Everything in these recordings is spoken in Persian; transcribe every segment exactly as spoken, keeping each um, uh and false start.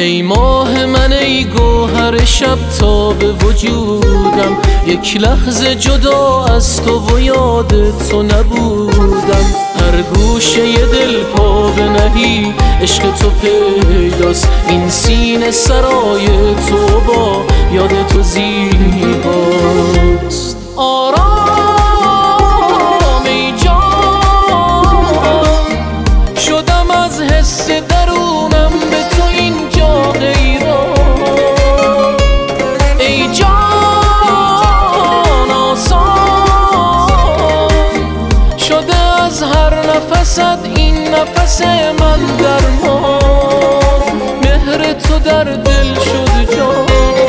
ای ماه من ای گوهر شب تا به وجودم، یک لحظه جدا از تو و یاد تو نبودم. هر گوشه دل پا بنهی عشق تو پیداست، این سینه سرای تو با یاد تو زیباست. آرام ای جان شدم از حس درونم به تو اینجا غیران. ای جان آسان شده از هر نفست این نفس من درمان، مهر تو در دل شد جان.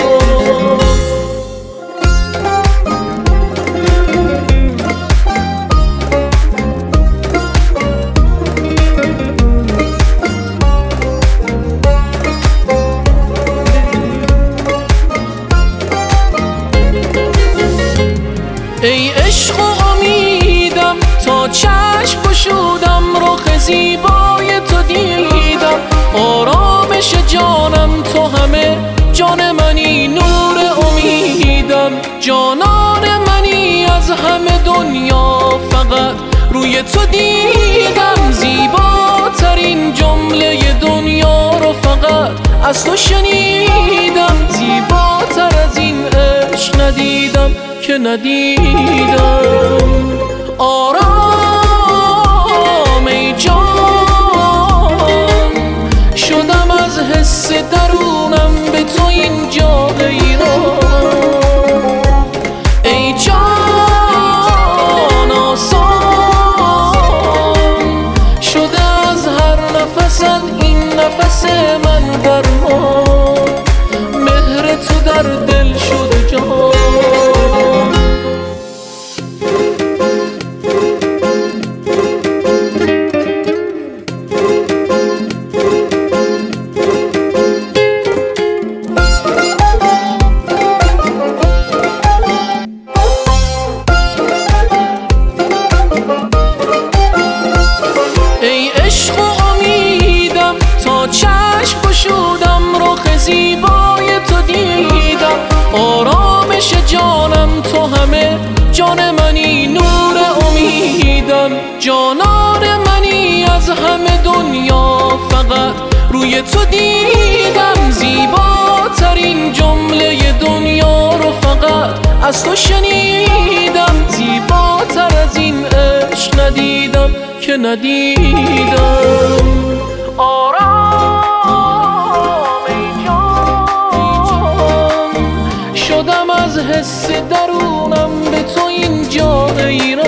ای عشق و امیدم تا چشم گشودم رخ زیبای تو دیدم. آرامش جانم تو همه جان منی نور امیدم. جانان منی از همه دنیا فقط روی تو دیدم. زیباترین جمله دنیا رو فقط از تو شنیدم. زیباتر از این عشق ندیدم که ندیدم. آرام ای جان شدم از حس درونم به تو اینجا غیران. ای جان آسان شده از هر نفست این نفس من درمان، مهر تو در دل شد جان. ای عشق و امیدم تا چشم گشودم رخ زیبای تو دیدم. آرامش جانم تو همه جان منی نور امیدم. جانان منی از همه دنیا فقط روی تو دیدم. زیباترین جمله دنیا رو فقط از تو شنیدم. زیباتر از این عشق ندیدم که ندیدم. آرام ای جان شدم از حس درونم به تو اینجا غیران.